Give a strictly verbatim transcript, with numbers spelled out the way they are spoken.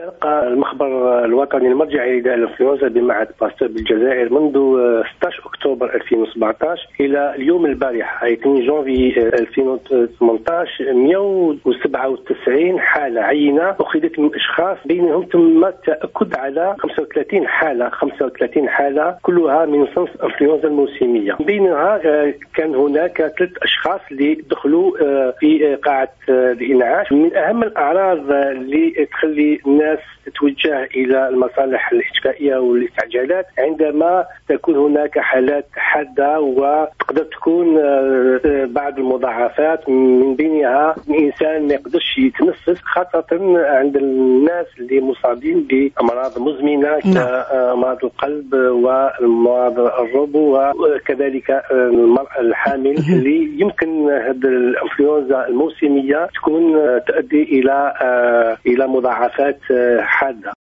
استلقى المخبر الوطني المرجعي للإنفلونزا بمعهد باستور بالجزائر منذ ستة عشر أكتوبر ألفين وسبعة عشر إلى اليوم البارح أي اثنين جونفي ألفين وثمانية عشر مئة وسبعة وتسعين حالة عينة أخذت من أشخاص بينهم تم التأكد على خمسة وثلاثين حالة خمسة وثلاثين حالة كلها من صنف الإنفلونزا الموسمية. بينها كان هناك ثلاث أشخاص اللي دخلوا في قاعة الإنعاش. من أهم الأعراض اللي تخلي الناس تتوجه إلى المصالح الاحتوائية والاستعجالات عندما تكون هناك حالات حادة وتقدر تكون بعض المضاعفات، من بينها الإنسان ما يقدرش يتنفس، خاصة عند الناس اللي مصابين بأمراض مزمنة كأمراض القلب وأمراض الربو، وكذلك المرأة الحامل اللي يمكن هذه الإنفلونزا الموسمية تكون تؤدي إلى إلى مضاعفات حادة.